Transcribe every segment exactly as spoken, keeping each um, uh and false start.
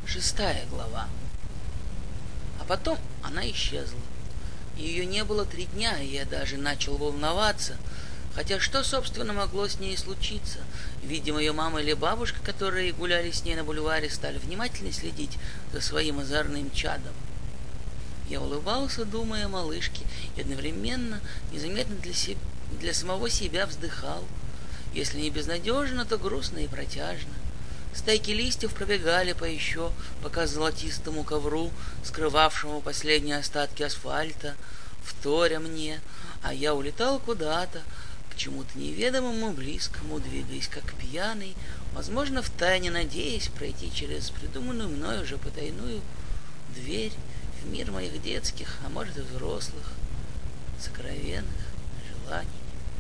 Шестая глава. А потом она исчезла. Ее не было три дня, и я даже начал волноваться. Хотя что, собственно, могло с ней случиться? Видимо, ее мама или бабушка, которые гуляли с ней на бульваре, стали внимательно следить за своим озорным чадом. Я улыбался, думая о малышке, и одновременно, незаметно для, се... для самого себя вздыхал. Если не безнадежно, то грустно и протяжно. Стайки листьев пробегали по еще пока золотистому ковру, скрывавшему последние остатки асфальта, вторя мне, а я улетал куда-то, к чему-то неведомому, близкому, двигаясь как пьяный, возможно, втайне надеясь пройти через придуманную мною уже потайную дверь в мир моих детских, а может и взрослых, сокровенных желаний.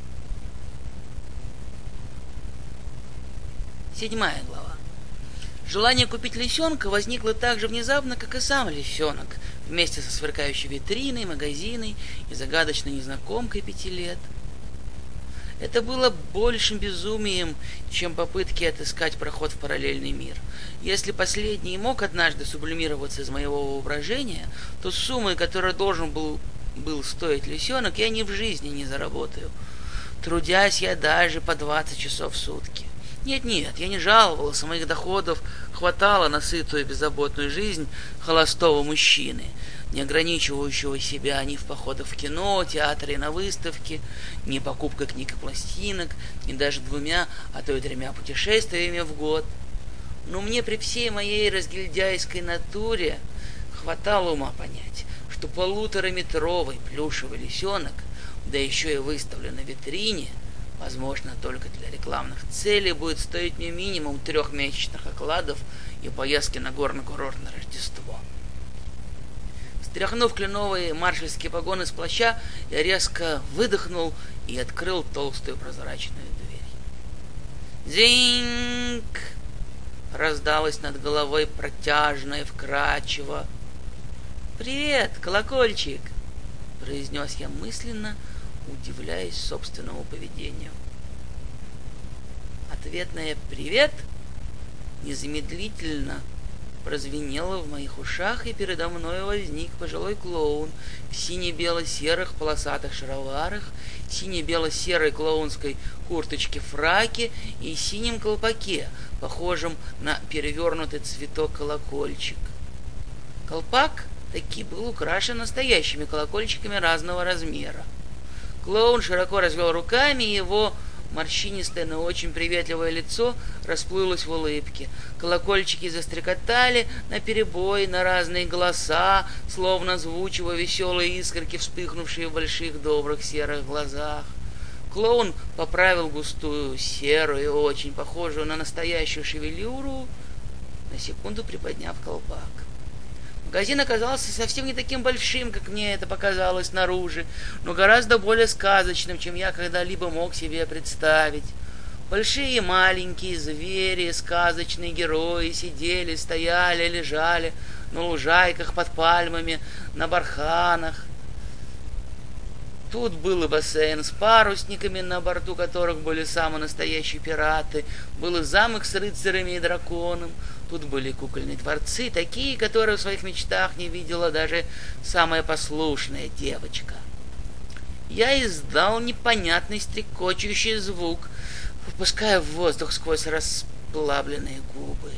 Седьмая глава. Желание купить лисенка возникло так же внезапно, как и сам лисенок, вместе со сверкающей витриной, магазиной и загадочной незнакомкой пяти лет. Это было большим безумием, чем попытки отыскать проход в параллельный мир. Если последний мог однажды сублимироваться из моего воображения, то суммы, которая должен был, был стоить лисенок, я ни в жизни не заработаю. Трудясь я даже по двадцать часов в сутки. Нет-нет, я не жаловался, моих доходов хватало на сытую беззаботную жизнь холостого мужчины, не ограничивающего себя ни в походах в кино, театре и на выставке, ни покупкой книг и пластинок, ни даже двумя, а то и тремя путешествиями в год. Но мне при всей моей разгильдяйской натуре хватало ума понять, что полутораметровый плюшевый лисенок, да еще и выставлен на витрине, возможно, только для рекламных целей, будет стоить мне минимум трех месячных окладов и поездки на горно-курорт на Рождество. Стряхнув кленовые маршальские погоны с плаща, я резко выдохнул и открыл толстую прозрачную дверь. «Дзиньк!» раздалось над головой протяжно и вкрадчиво. «Привет, колокольчик!» произнес я мысленно, удивляясь собственному поведению. Ответное «привет» незамедлительно прозвенело в моих ушах, и передо мной возник пожилой клоун в сине-бело-серых полосатых шароварах, сине-бело-серой клоунской курточке-фраке и синем колпаке, похожем на перевернутый цветок-колокольчик. Колпак таки был украшен настоящими колокольчиками разного размера. Клоун широко развел руками, и его морщинистое, но очень приветливое лицо расплылось в улыбке. Колокольчики застрекотали наперебой на разные голоса, словно озвучивая веселые искорки, вспыхнувшие в больших добрых серых глазах. Клоун поправил густую серую, очень похожую на настоящую шевелюру, на секунду приподняв колпак. Магазин оказался совсем не таким большим, как мне это показалось снаружи, но гораздо более сказочным, чем я когда-либо мог себе представить. Большие и маленькие звери, сказочные герои сидели, стояли, лежали на лужайках под пальмами, на барханах. Тут был и бассейн с парусниками, на борту которых были самые настоящие пираты, был и замок с рыцарями и драконом. Тут были кукольные дворцы, такие, которые в своих мечтах не видела даже самая послушная девочка. Я издал непонятный стрекочущий звук, выпуская в воздух сквозь расплавленные губы,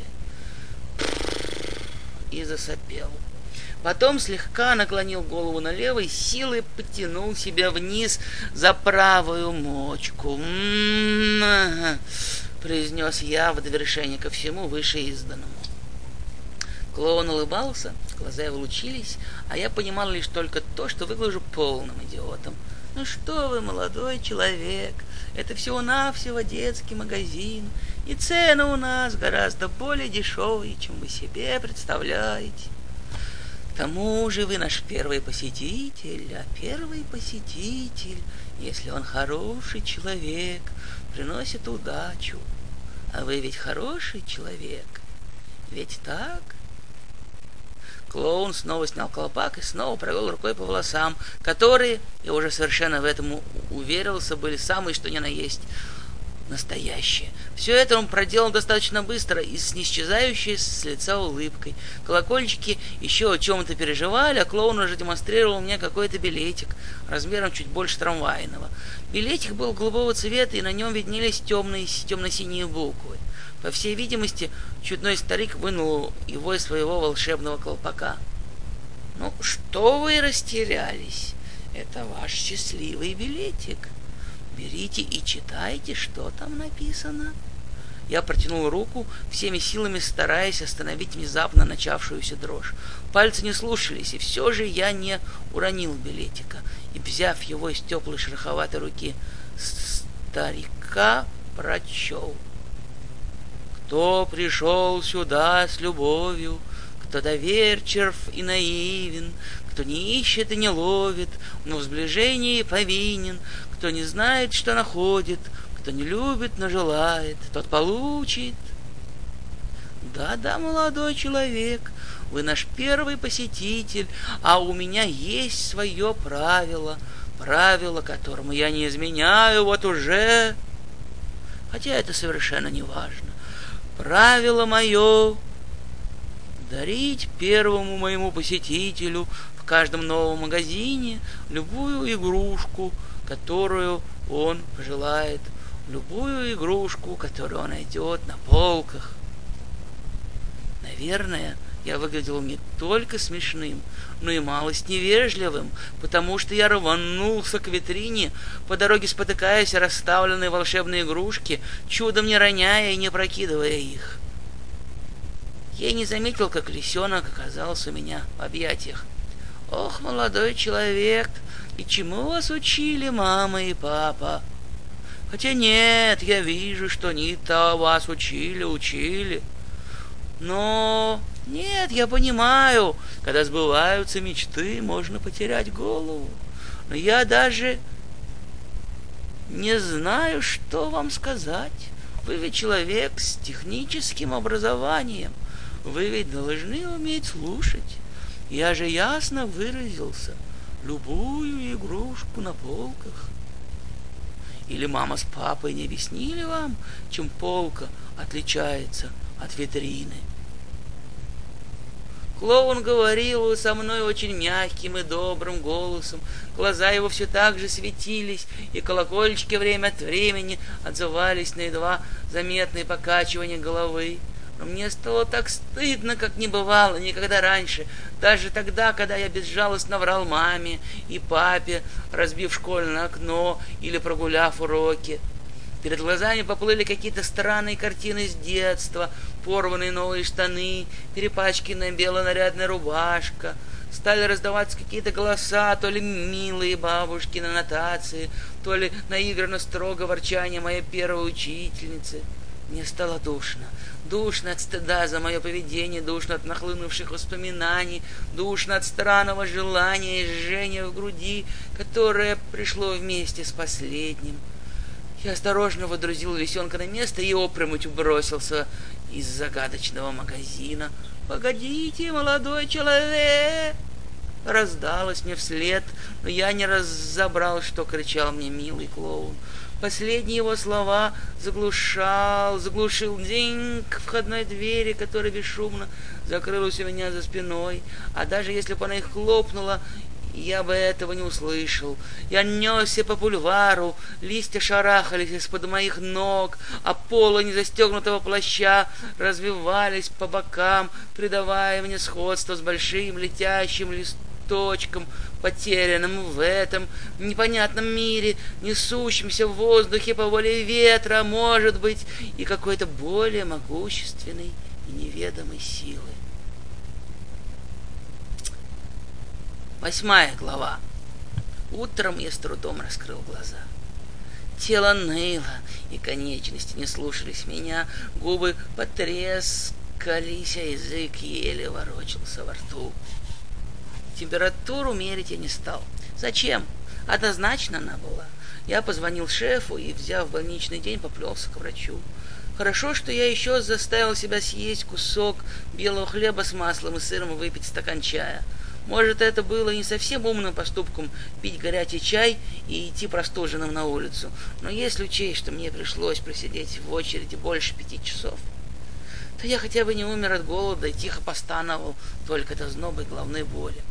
и засопел. Потом слегка наклонил голову налево и силой потянул себя вниз за правую мочку. «М-м-м», произнес я в довершение ко всему вышеизданному. Клоун улыбался, глаза его лучились, а я понимал лишь только то, что выгляжу полным идиотом. «Ну что вы, молодой человек, это всего-навсего детский магазин, и цены у нас гораздо более дешевые, чем вы себе представляете. К тому же вы наш первый посетитель, а первый посетитель, если он хороший человек, приносит удачу. А вы ведь хороший человек, ведь так?» Клоун снова снял колпак и снова провел рукой по волосам, которые, я уже совершенно в этом уверился, были самые что ни на есть настоящее. Все это он проделал достаточно быстро и с неисчезающей с лица улыбкой. Колокольчики еще о чем-то переживали, а клоун уже демонстрировал мне какой-то билетик размером чуть больше трамвайного. Билетик был голубого цвета, и на нем виднелись темные темно-синие буквы. По всей видимости, чудной старик вынул его из своего волшебного колпака. «Ну, что вы растерялись? Это ваш счастливый билетик. Берите и читайте, что там написано». Я протянул руку, всеми силами стараясь остановить внезапно начавшуюся дрожь. Пальцы не слушались, и все же я не уронил билетика, и, взяв его из теплой шероховатой руки старика, прочел. «Кто пришел сюда с любовью, кто доверчив и наивен, кто не ищет и не ловит, но в сближении повинен, кто не знает, что находит, кто не любит, но желает, тот получит». Да-да, молодой человек, вы наш первый посетитель, а у меня есть свое правило, правило, которому я не изменяю вот уже, хотя это совершенно не важно. Правило мое — дарить первому моему посетителю в каждом новом магазине любую игрушку, которую он пожелает, любую игрушку, которую он найдет на полках. Наверное, я выглядел не только смешным, но и малость невежливым, потому что я рванулся к витрине, по дороге спотыкаясь о расставленные волшебные игрушки, чудом не роняя и не прокидывая их. Я не заметил, как лисенок оказался у меня в объятиях. «Ох, молодой человек, и чему вас учили мама и папа? Хотя нет, я вижу, что они-то вас учили, учили. Но нет, я понимаю, когда сбываются мечты, можно потерять голову. Но я даже не знаю, что вам сказать. Вы ведь человек с техническим образованием. Вы ведь должны уметь слушать. Я же ясно выразился. Любую игрушку на полках. Или мама с папой не объяснили вам, чем полка отличается от витрины?» Клоун говорил со мной очень мягким и добрым голосом. Глаза его все так же светились, и колокольчики время от времени отзывались на едва заметные покачивания головы. Но мне стало так стыдно, как не бывало никогда раньше, даже тогда, когда я безжалостно врал маме и папе, разбив школьное окно или прогуляв уроки. Перед глазами поплыли какие-то странные картины с детства, порванные новые штаны, перепачканная белая нарядная рубашка. Стали раздаваться какие-то голоса, то ли милые бабушки на нотации, то ли наигранно строго ворчание моей первой учительницы. Мне стало душно. Душно от стыда за мое поведение, душно от нахлынувших воспоминаний, душно от странного желания и жжения в груди, которое пришло вместе с последним. Я осторожно водрузил лисенка на место и опрометью бросился из загадочного магазина. «Погодите, молодой человек!» Раздалось мне вслед, но я не разобрал, что кричал мне милый клоун. Последние его слова заглушал, заглушил динг входной двери, которая бесшумно закрылась у меня за спиной, а даже если бы она их хлопнула, я бы этого не услышал. Я несся по бульвару, листья шарахались из-под моих ног, а полы незастегнутого плаща развивались по бокам, придавая мне сходство с большим летящим листочком, потерянным в этом непонятном мире, несущемся в воздухе по воле ветра, может быть, и какой-то более могущественной и неведомой силы. Восьмая глава. Утром я с трудом раскрыл глаза. Тело ныло, и конечности не слушались меня, губы потрескались, а язык еле ворочался во рту. Температуру мерить я не стал. Зачем? Однозначно она была. Я позвонил шефу и, взяв больничный день, поплелся к врачу. Хорошо, что я еще заставил себя съесть кусок белого хлеба с маслом и сыром и выпить стакан чая. Может, это было не совсем умным поступком пить горячий чай и идти простуженным на улицу, но если учесть, что мне пришлось просидеть в очереди больше пяти часов, то я хотя бы не умер от голода и тихо постановал только от озноба и головной боли.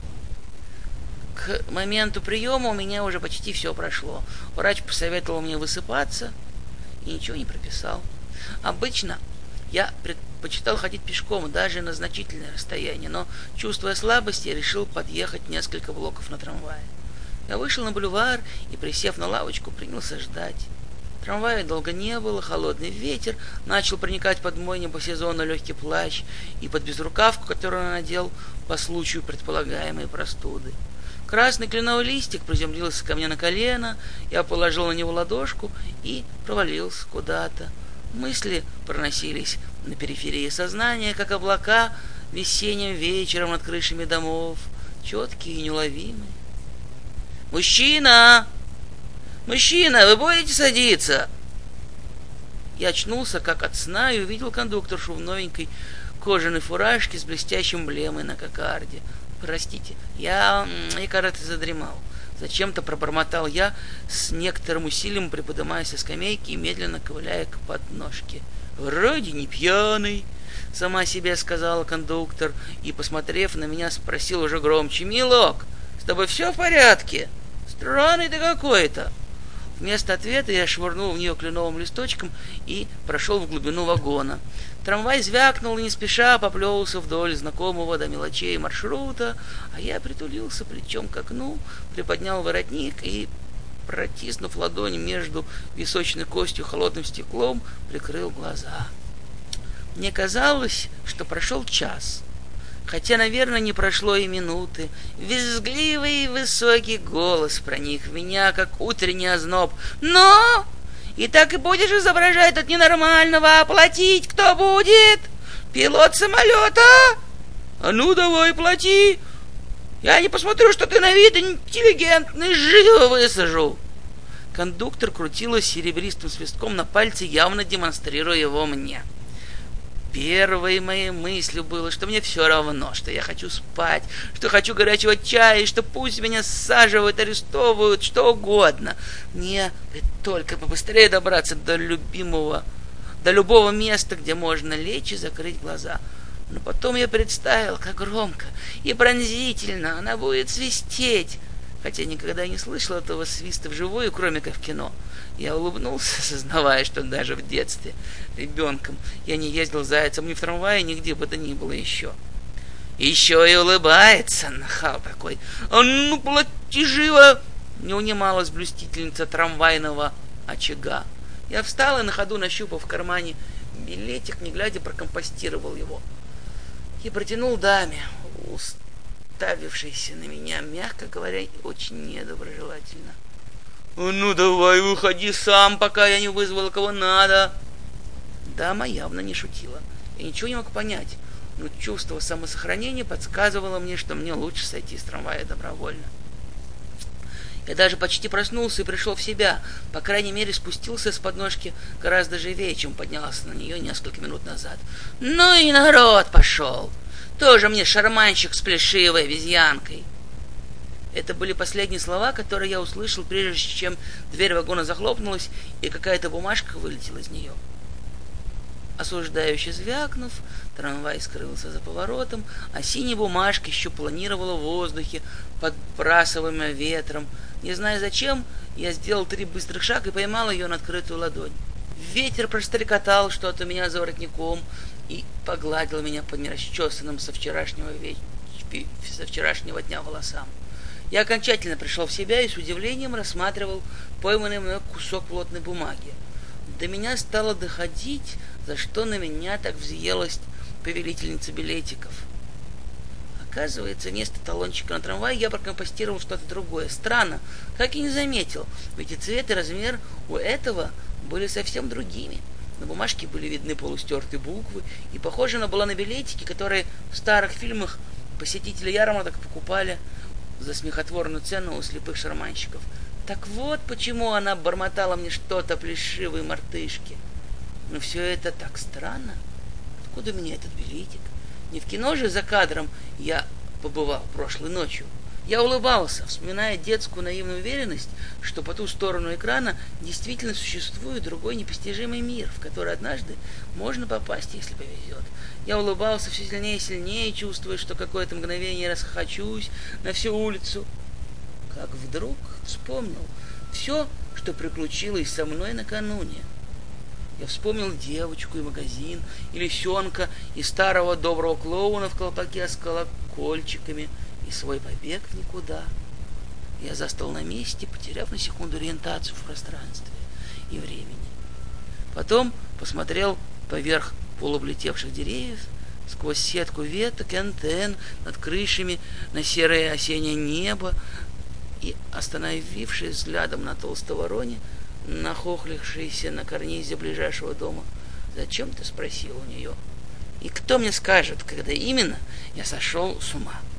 К моменту приема у меня уже почти все прошло. Врач посоветовал мне высыпаться и ничего не прописал. Обычно я предпочитал ходить пешком даже на значительное расстояние, но, чувствуя слабость, я решил подъехать несколько блоков на трамвае. Я вышел на бульвар и, присев на лавочку, принялся ждать. Трамвая долго не было, холодный ветер начал проникать под мой не по сезону легкий плащ и под безрукавку, которую он надел по случаю предполагаемой простуды. Красный кленовый листик приземлился ко мне на колено, я положил на него ладошку и провалился куда-то. Мысли проносились на периферии сознания, как облака весенним вечером над крышами домов, четкие и неуловимые. «Мужчина! Мужчина, вы будете садиться?» Я очнулся как от сна и увидел кондукторшу в новенькой кожаной фуражке с блестящей эмблемой на кокарде. «Простите, я, я кажется, задремал». Зачем-то пробормотал я, с некоторым усилием приподнимаясь со скамейки и медленно ковыляя к подножке. «Вроде не пьяный», — сама себе сказала кондуктор, и, посмотрев на меня, спросил уже громче: «Милок, с тобой все в порядке? Странный ты какой-то». Вместо ответа я швырнул в нее кленовым листочком и прошел в глубину вагона. Трамвай звякнул и не спеша поплелся вдоль знакомого до мелочей маршрута, а я притулился плечом к окну, приподнял воротник и, протиснув ладонь между височной костью и холодным стеклом, прикрыл глаза. Мне казалось, что прошел час, хотя, наверное, не прошло и минуты. Визгливый высокий голос проник в меня, как утренний озноб. «Но! И так и будешь изображать от ненормального, а платить кто будет? Пилот самолета? А ну давай плати! Я не посмотрю, что ты на вид интеллигентный, живо высажу!» Кондуктор крутила серебристым свистком на пальце, явно демонстрируя его мне. Первой моей мыслью было, что мне все равно, что я хочу спать, что хочу горячего чая, что пусть меня саживают, арестовывают, что угодно. Мне только побыстрее добраться до любимого, до любого места, где можно лечь и закрыть глаза. Но потом я представил, как громко и пронзительно она будет свистеть, хотя никогда не слышал этого свиста вживую, кроме как в кино. Я улыбнулся, сознавая, что даже в детстве ребенком я не ездил зайцем ни в трамвае, нигде бы то ни было еще. Еще и улыбается, нахал такой. «А ну, плати живо!» Не унималась блюстительница трамвайного очага. Я встал и на ходу, нащупав в кармане билетик, не глядя, прокомпостировал его. И протянул даме, уставившейся на меня, мягко говоря, очень недоброжелательно. «Ну давай, выходи сам, пока я не вызвала кого надо». Дама явно не шутила. Я ничего не мог понять, но чувство самосохранения подсказывало мне, что мне лучше сойти с трамвая добровольно. Я даже почти проснулся и пришел в себя. По крайней мере, спустился с подножки гораздо живее, чем поднялся на нее несколько минут назад. «Ну и народ пошел! Тоже мне шарманщик с плешивой обезьянкой!» Это были последние слова, которые я услышал, прежде чем дверь вагона захлопнулась, и какая-то бумажка вылетела из нее. Осуждающе звякнув, трамвай скрылся за поворотом, а синяя бумажка еще планировала в воздухе, подбрасываемая ветром. Не зная зачем, я сделал три быстрых шага и поймал ее на открытую ладонь. Ветер прострекотал что-то у меня за воротником и погладил меня по нерасчесанным со вчерашнего, веч... со вчерашнего дня волосам. Я окончательно пришел в себя и с удивлением рассматривал пойманный мной кусок плотной бумаги. До меня стало доходить, за что на меня так взъелась повелительница билетиков. Оказывается, вместо талончика на трамвай я прокомпостировал что-то другое. Странно, как и не заметил, ведь и цвет, и размер у этого были совсем другими. На бумажке были видны полустертые буквы, и похоже она была на билетики, которые в старых фильмах посетители ярмарок покупали за смехотворную цену у слепых шарманщиков. Так вот почему она бормотала мне что-то плешивой мартышки. Но все это так странно. Откуда у меня этот билетик? Не в кино же за кадром я побывал прошлой ночью. Я улыбался, вспоминая детскую наивную уверенность, что по ту сторону экрана действительно существует другой непостижимый мир, в который однажды можно попасть, если повезет. Я улыбался все сильнее и сильнее, чувствуя, что какое-то мгновение расхохочусь на всю улицу. Как вдруг вспомнил все, что приключилось со мной накануне. Я вспомнил девочку и магазин, и лисенка, и старого доброго клоуна в колпаке с колокольчиками, и свой побег в никуда. Я застыл на месте, потеряв на секунду ориентацию в пространстве и времени. Потом посмотрел поверх полуоблетевших деревьев, сквозь сетку веток и антенн над крышами на серое осеннее небо и, остановившись взглядом на толстой вороне, нахохлившейся на карнизе ближайшего дома, «Зачем ты?» — спросил у нее. «И кто мне скажет, когда именно я сошел с ума?»